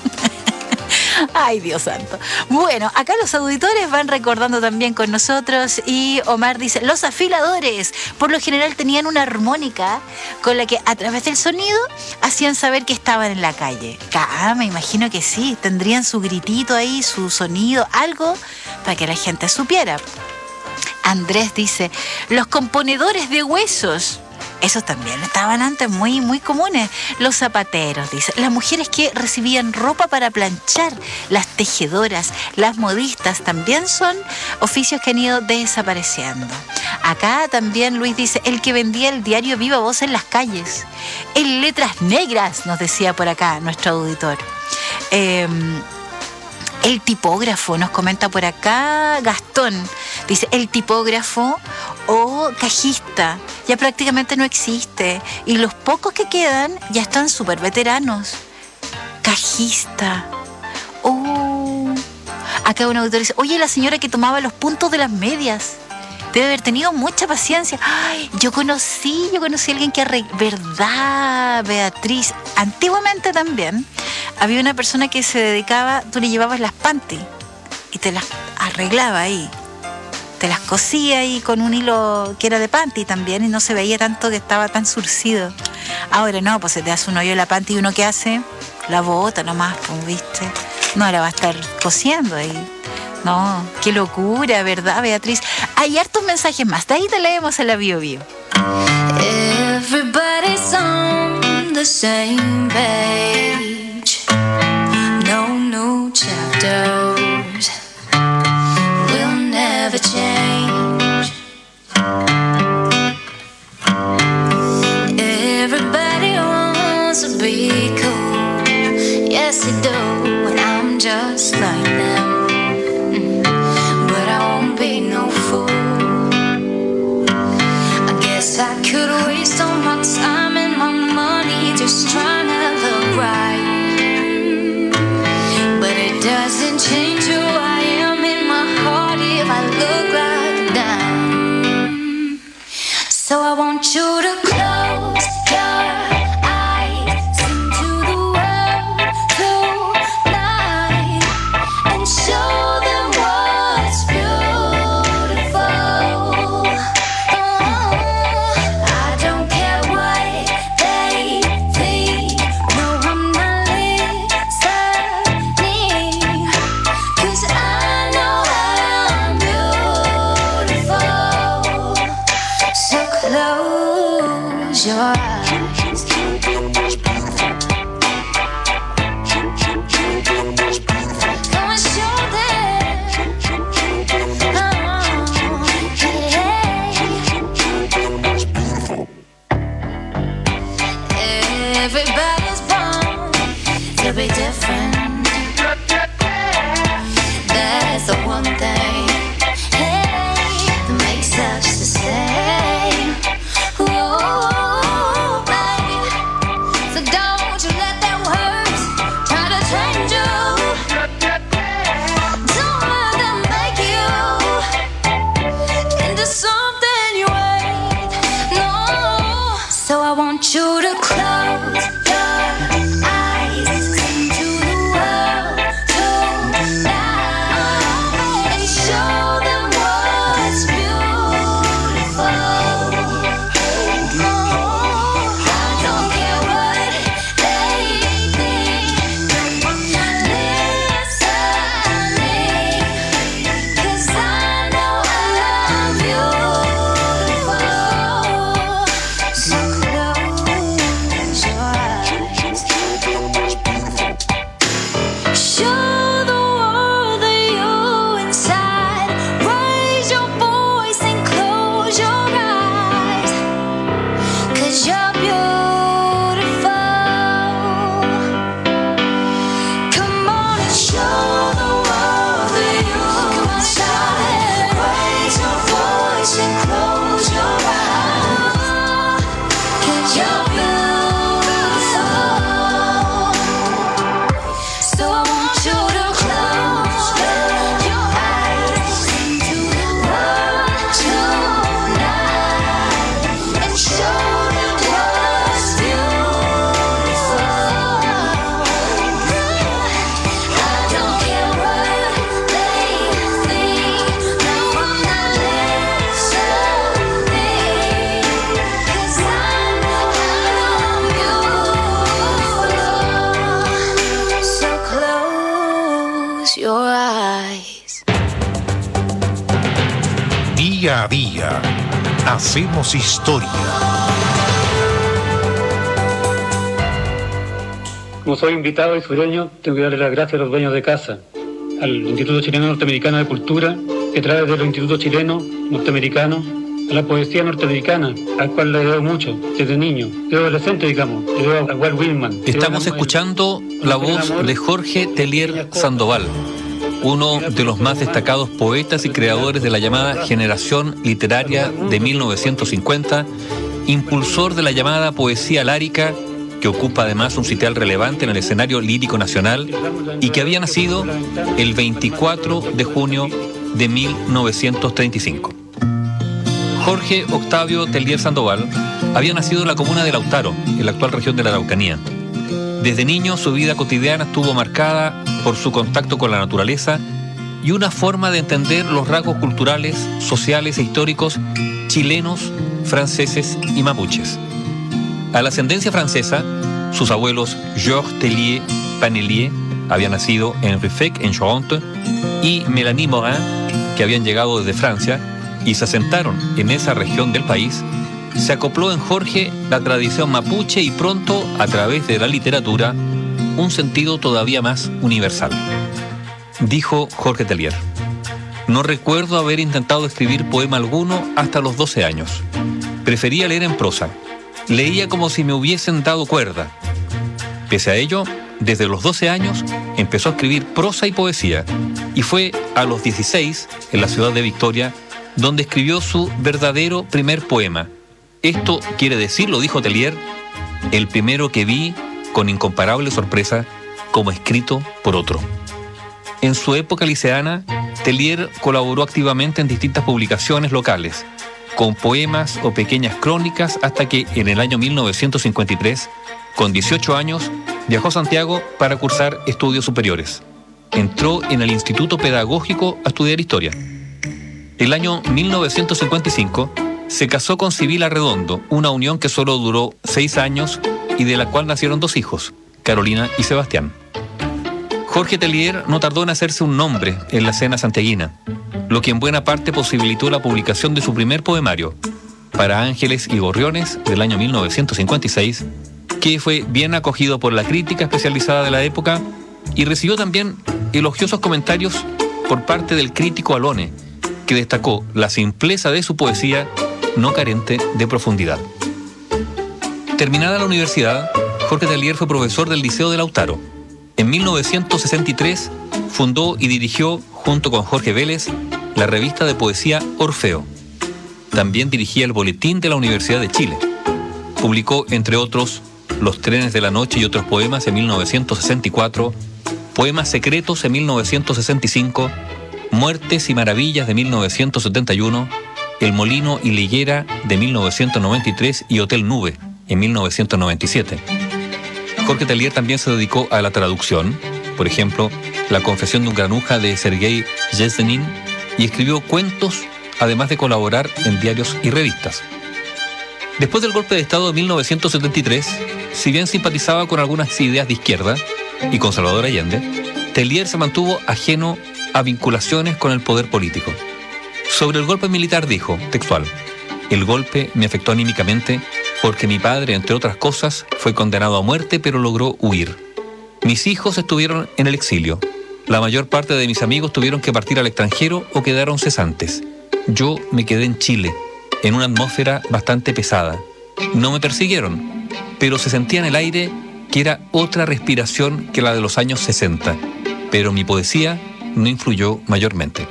Ay, Dios santo. Bueno, acá los auditores van recordando también con nosotros, y Omar dice, los afiladores por lo general tenían una armónica con la que a través del sonido hacían saber que estaban en la calle. Ah, me imagino que sí, tendrían su gritito ahí, su sonido, algo para que la gente supiera. Andrés dice, los componedores de huesos, esos también estaban antes muy, muy comunes. Los zapateros, dice, las mujeres que recibían ropa para planchar, las tejedoras, las modistas, también son oficios que han ido desapareciendo. Acá también Luis dice, el que vendía el diario Viva Voz en las calles, en letras negras, nos decía por acá nuestro auditor. Eh, El tipógrafo, nos comenta por acá Gastón, dice, el tipógrafo o cajista ya prácticamente no existe, y los pocos que quedan ya están súper veteranos. Cajista. Oh. Acá un auditor dice, oye, la señora que tomaba los puntos de las medias, debe haber tenido mucha paciencia. Ay, yo conocí, yo conocí a alguien que arreglaba, ¿verdad, Beatriz? Antiguamente también había una persona que se dedicaba, tú le llevabas las panty y te las arreglaba ahí. Te las cosía ahí con un hilo que era de panty también, y no se veía tanto que estaba tan surcido. Ahora no, pues se te hace un hoyo en la panty y uno ¿qué hace? la bota nomás, pues, ¿viste? No, ahora va a estar cociendo ahí. No, qué locura, ¿verdad, Beatriz? Hay hartos mensajes más, de ahí te leemos en la Bio Bio. Everybody's on the same page. No new chapters will never change. Everybody wants to be cool. Yes, they do, and I'm just like them. But I won't be no fool. I guess I could waste all my time and my money just trying to look right. But it doesn't change who I am in my heart if I look like that. So I want you to close your eyes into the world tonight and show them what's beautiful. I don't care what they think. No, I'm not listening, 'cause I know I'm beautiful. So close your eyes. Come and show them. Everybody's born to be different. That's the one thing, hey, that makes us the same. Oh, babe, so don't you let them words try to change you. Don't let them make you into something you ain't. No, so I want you to close your eyes into the world tonight and show them what's beautiful. I don't care what they think. I'm not listening, 'cause I know I'm beautiful. So close your eyes. Show the world that you're inside. Raise your voice and close your eyes, 'cause you're beautiful. Come on and show the world that you're inside. Raise your voice and close your eyes, 'cause you're beautiful. So I want you to close your eyes into the world tonight and show them what's beautiful. I don't care what they think. No, I'm not listening, 'cause I know I'm beautiful. So close your eyes. Día a día, hacemos historia. Como soy invitado y sureño, tengo que darle las gracias a los dueños de casa, al Instituto Chileno Norteamericano de Cultura, que trae desde los institutos chilenos, norteamericanos, a la poesía norteamericana, al cual le debo mucho, desde niño, desde adolescente, digamos, le debo a Walt Whitman. Estamos escuchando la voz de Jorge Tellier Sandoval, uno de los más destacados poetas y creadores de la llamada generación literaria de mil novecientos cincuenta, impulsor de la llamada poesía lárica, que ocupa además un sitial relevante en el escenario lírico nacional y que había nacido el veinticuatro de junio de mil novecientos treinta y cinco. Jorge Octavio Tellier Sandoval había nacido en la comuna de Lautaro, en la actual región de la Araucanía. Desde niño su vida cotidiana estuvo marcada por su contacto con la naturaleza y una forma de entender los rasgos culturales, sociales e históricos chilenos, franceses y mapuches. A la ascendencia francesa Sus abuelos Georges Tellier Panelier habían nacido en Ruffec, en Charente, y Mélanie Morin, que habían llegado desde Francia y se asentaron en esa región del país. Se acopló en Jorge la tradición mapuche y pronto, a través de la literatura, un sentido todavía más universal. Dijo Jorge Tellier: no recuerdo haber intentado escribir poema alguno hasta los doce años. Prefería leer en prosa. Leía como si me hubiesen dado cuerda. Pese a ello, desde los doce años empezó a escribir prosa y poesía, y fue a los dieciséis, en la ciudad de Victoria, donde escribió su verdadero primer poema. Esto quiere decir, lo dijo Tellier, el primero que vi con incomparable sorpresa como escrito por otro. En su época liceana, Tellier colaboró activamente en distintas publicaciones locales, con poemas o pequeñas crónicas, hasta que en el año mil novecientos cincuenta y tres, con dieciocho años, viajó a Santiago para cursar estudios superiores. Entró en el Instituto Pedagógico a estudiar historia. El año mil novecientos cincuenta y cinco se casó con Sibila Redondo, una unión que solo duró seis años y de la cual nacieron dos hijos, Carolina y Sebastián. Jorge Tellier no tardó en hacerse un nombre en la escena santiaguina, lo que en buena parte posibilitó la publicación de su primer poemario, Para Ángeles y Gorriones, del año mil novecientos cincuenta y seis, que fue bien acogido por la crítica especializada de la época y recibió también elogiosos comentarios por parte del crítico Alone, que destacó la simpleza de su poesía, no carente de profundidad. Terminada la universidad, Jorge Tellier fue profesor del Liceo de Lautaro. En mil novecientos sesenta y tres fundó y dirigió, junto con Jorge Vélez, la revista de poesía Orfeo. También dirigía el Boletín de la Universidad de Chile. Publicó, entre otros, Los trenes de la noche y otros poemas en mil novecientos sesenta y cuatro, Poemas secretos en mil novecientos sesenta y cinco, Muertes y maravillas de mil novecientos setenta y uno, El molino y la higuera de mil novecientos noventa y tres y Hotel Nube en mil novecientos noventa y siete. Jorge Tellier también se dedicó a la traducción, por ejemplo, La confesión de un granuja de Sergei Yesenin, y escribió cuentos, además de colaborar en diarios y revistas. Después del golpe de Estado de mil novecientos setenta y tres, si bien simpatizaba con algunas ideas de izquierda y con Salvador Allende, Tellier se mantuvo ajeno a vinculaciones con el poder político. Sobre el golpe militar dijo, textual: el golpe me afectó anímicamente porque mi padre, entre otras cosas, fue condenado a muerte, pero logró huir. Mis hijos estuvieron en el exilio. La mayor parte de mis amigos tuvieron que partir al extranjero o quedaron cesantes. Yo me quedé en Chile, en una atmósfera bastante pesada. No me persiguieron, pero se sentía en el aire que era otra respiración que la de los años sesenta. Pero mi poesía no influyó mayormente.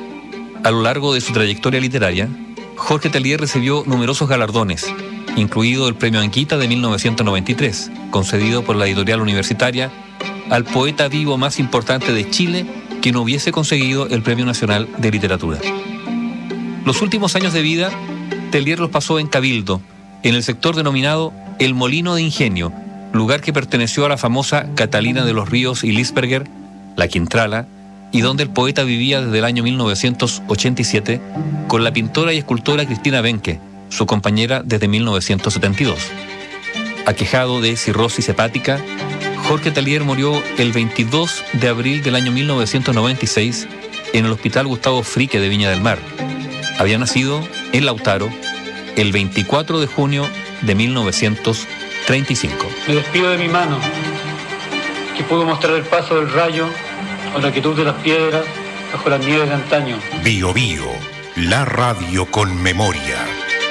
A lo largo de su trayectoria literaria, Jorge Tellier recibió numerosos galardones, incluido el Premio Anguita de mil novecientos noventa y tres, concedido por la editorial universitaria al poeta vivo más importante de Chile que no hubiese conseguido el Premio Nacional de Literatura. Los últimos años de vida, Tellier los pasó en Cabildo, en el sector denominado El Molino de Ingenio, lugar que perteneció a la famosa Catalina de los Ríos y Lisperger, la Quintrala, y donde el poeta vivía desde el año mil novecientos ochenta y siete con la pintora y escultora Cristina Benque, su compañera desde mil novecientos setenta y dos. Aquejado de cirrosis hepática, Jorge Tellier murió el veintidós de abril del año mil novecientos noventa y seis en el Hospital Gustavo Frique de Viña del Mar. Había nacido en Lautaro el veinticuatro de junio de mil novecientos treinta y cinco. Me despido de mi mano, que pudo mostrar el paso del rayo o la quietud de las piedras bajo las nieves de antaño. Bio Bio, la radio con memoria.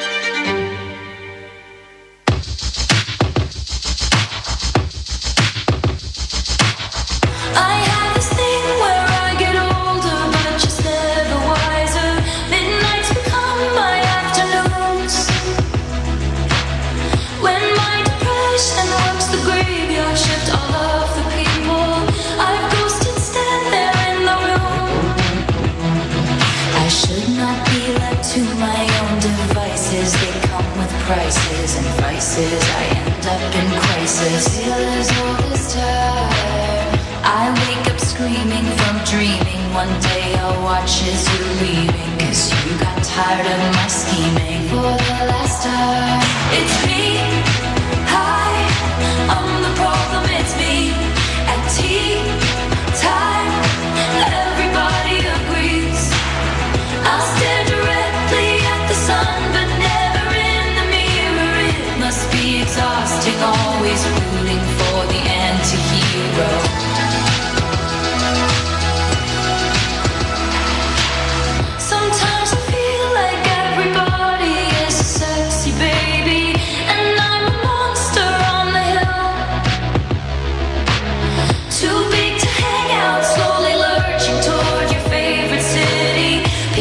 Prices and vices, I end up in crisis. Feel as old as time. I wake up screaming from dreaming. One day I'll watch as you're leaving, cause you got tired of my scheming for the last time. It's me, hi, I'm the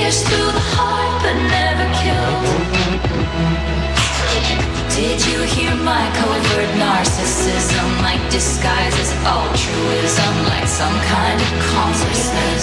pierced through the heart but never killed. Did you hear my covert narcissism? Like disguises, altruism, like some kind of consciousness.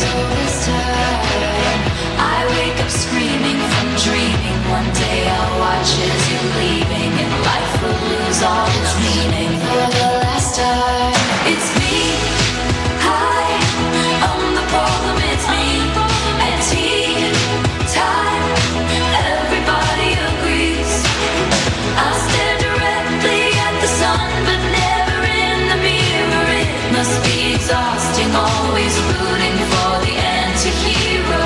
I wake up screaming from dreaming. One day I'll watch as you're leaving, and life will lose all its meaning. For the last time, it's me. Hi, I'm the problem. It's me. At tea time, everybody agrees. I stare directly at the sun, but never in the mirror. It must be exhausting, always rooting for the anti-hero.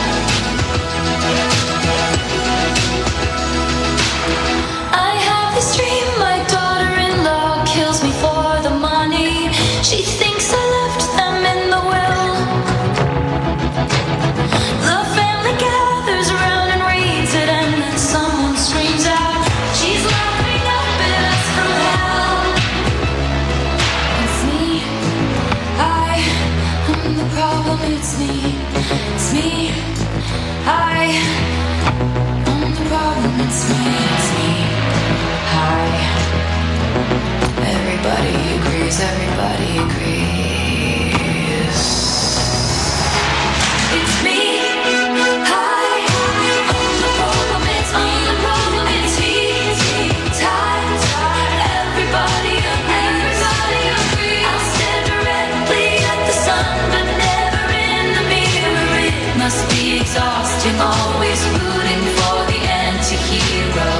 I have this dream, my daughter-in-law kills me for the money. She thinks I left them in the will. The family gathers around and reads it, and then someone screams out, she's laughing up at us from hell. It's me. I am the problem. It's me. It's me. I am the problem. It's me. It's me. Hi. Everybody agrees. Everybody agrees. It's me. Hi. I'm the problem. It's me. The problem. It's me. Time. Everybody agrees. Everybody agrees. I stare directly at the sun, but never in the mirror. It must be exhausting, always rooting for the anti-hero.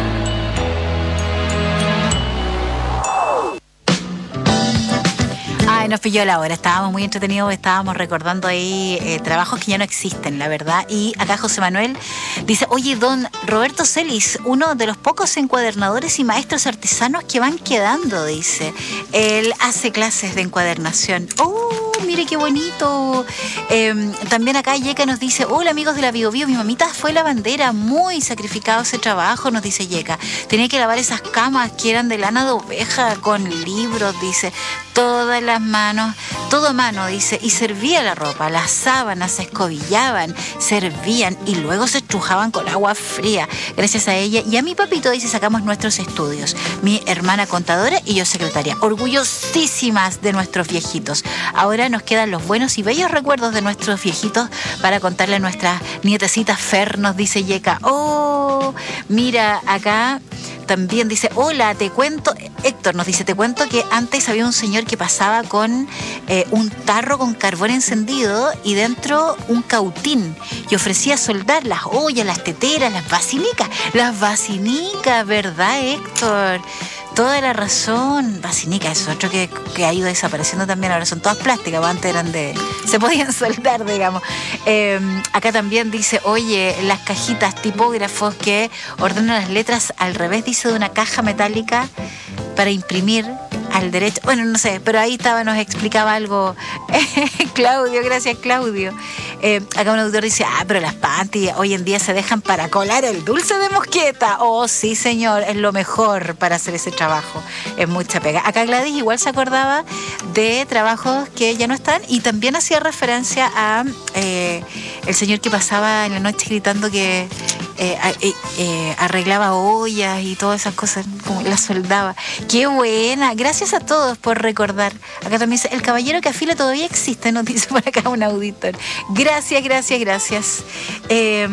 Ay, nos pilló la hora, estábamos muy entretenidos, estábamos recordando ahí eh, trabajos que ya no existen, la verdad. Y acá José Manuel dice, oye, don Roberto Celis, uno de los pocos encuadernadores y maestros artesanos que van quedando, dice. Él hace clases de encuadernación. ¡Oh, mire qué bonito! Eh, también acá Yeka nos dice, hola amigos de la Bio Bio, mi mamita fue lavandera, muy sacrificado ese trabajo, nos dice Yeka. Tenía que lavar esas camas que eran de lana de oveja con libros, dice. Todas las manos, todo a mano, dice, y servía la ropa, las sábanas se escobillaban, servían y luego se estrujaban con agua fría. Gracias a ella y a mi papito, dice, sacamos nuestros estudios. Mi hermana contadora y yo secretaria, orgullosísimas de nuestros viejitos. Ahora nos quedan los buenos y bellos recuerdos de nuestros viejitos para contarle a nuestras nietecitas Fer, nos dice Yeka. Oh, mira, acá también dice, hola, te cuento, Héctor nos dice, te cuento que antes había un señor que pasaba con eh, un tarro con carbón encendido y dentro un cautín y ofrecía soldar las ollas, las teteras, las basinicas, las basinicas, ¿verdad, Héctor? Toda la razón. Basinica es otro que, que ha ido desapareciendo también. Ahora son todas plásticas, antes eran de... se podían soldar, digamos. Eh, acá también dice, oye, las cajitas tipógrafos que ordenan las letras al revés, dice, de una caja metálica para imprimir al derecho. Bueno, no sé, pero ahí estaba, nos explicaba algo Claudio, gracias Claudio. Eh, acá un auditor dice, ah, pero las panties hoy en día se dejan para colar el dulce de mosqueta. Oh, sí, señor, es lo mejor para hacer ese trabajo. Es mucha pega. Acá Gladys igual se acordaba de trabajos que ya no están y también hacía referencia a eh, el señor que pasaba en la noche gritando que eh, eh, eh, arreglaba ollas y todas esas cosas, como las soldaba. ¡Qué buena! Gracias a todos por recordar. Acá también dice, el caballero que afila todavía existe, nos dice por acá un auditor. Gracias, gracias, gracias. Eh,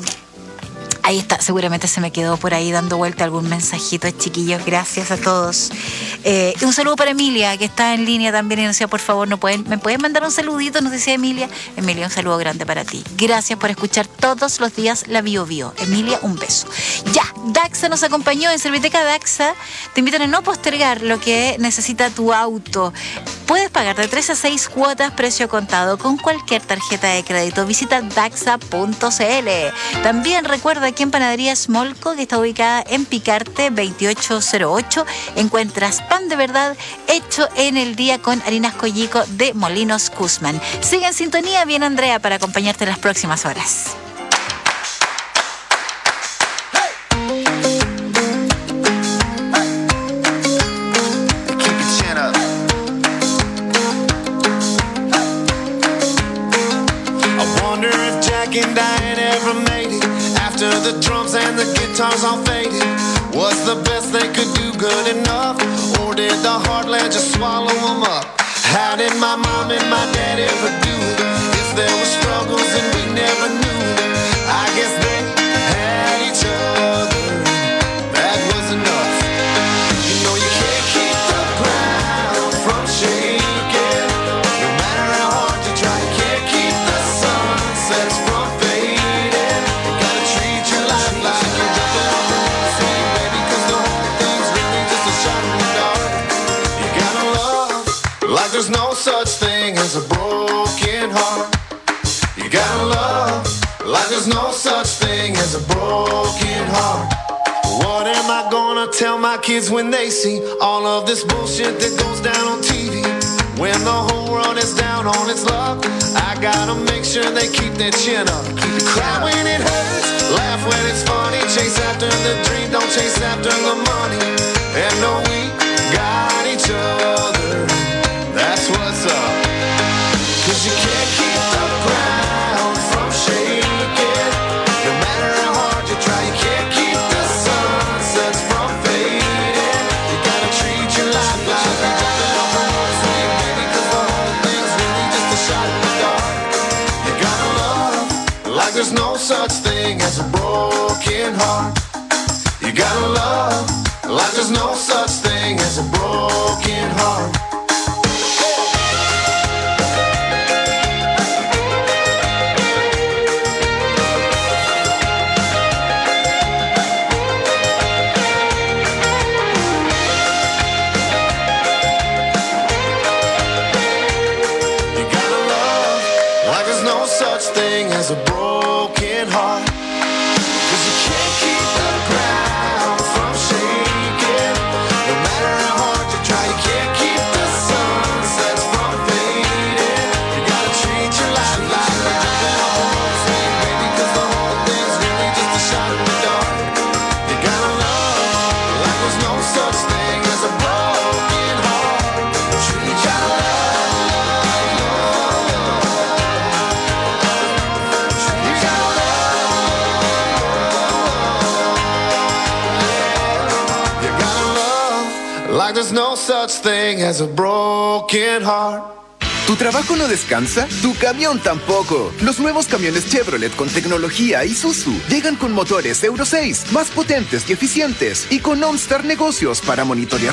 Ahí está, seguramente se me quedó por ahí dando vuelta algún mensajito, chiquillos. Gracias a todos. Eh, un saludo para Emilia, que está en línea también y nos decía, por favor, ¿no pueden, ¿me pueden mandar un saludito? Nos decía Emilia. Emilia, un saludo grande para ti. Gracias por escuchar todos los días la Bio Bio. Emilia, un beso. Ya, Daxa nos acompañó en Serviteca Daxa. Te invitan a no postergar lo que necesita tu auto. Puedes pagar de tres a seis cuotas, precio contado, con cualquier tarjeta de crédito. Visita daxa punto c l. También recuerda que en Panadería Smolco, que está ubicada en Picarte veintiocho cero ocho, encuentras pan de verdad hecho en el día con harinas Collico de Molinos Guzmán. Sigue en sintonía, bien Andrea, para acompañarte en las próximas horas. thinking Diane ever made it after the drums and the guitars all faded? Was the best they could do good enough, or did the heartland just swallow them up? How did my mom and my dad ever do it? If there were struggles and we never knew it, I guess they had each other. That was enough. You know you can't keep the ground from shaking. No matter how hard you try, you can't keep the sunsets from fading. You gotta treat your life like you're jumping off the moon, sweet baby, 'cause the whole thing's really just a shot in the dark. You gotta love like there's no such thing as a broken heart. You gotta love like there's no such thing as a broken heart. What am I gonna tell my kids when they see all of this bullshit that goes down on T V? When the whole world is down on its luck, I gotta make sure they keep their chin up. Cry when it hurts, laugh when it's funny, chase after the dream, don't chase after the money. And know we got each other, that's what's up. 'Cause you can't keep the ground from shaking. No matter how hard you try, you can't keep the sunsets from fading. You gotta treat your life like you're jumping off the moon, sweet baby, 'cause the whole thing's really just a shot in the dark. You gotta love like there's no such thing as a broken heart. You gotta love like there's no such thing as a broken heart. Such thing as a broken heart. 'Cause you can't keep the ground from shaking. No matter how hard you try, you can't keep the sunsets from fading. You gotta treat your life like you're jumping off the moon, sweet baby, 'cause the whole thing's really just a shot in the dark. You gotta love like there's no such thing as a broken heart. Treat your life. Like there's no such thing as a broken heart. ¿Tu trabajo no descansa? Tu camión tampoco. Los nuevos camiones Chevrolet con tecnología Isuzu llegan con motores Euro seis, más potentes y eficientes, y con OnStar Negocios para monitorear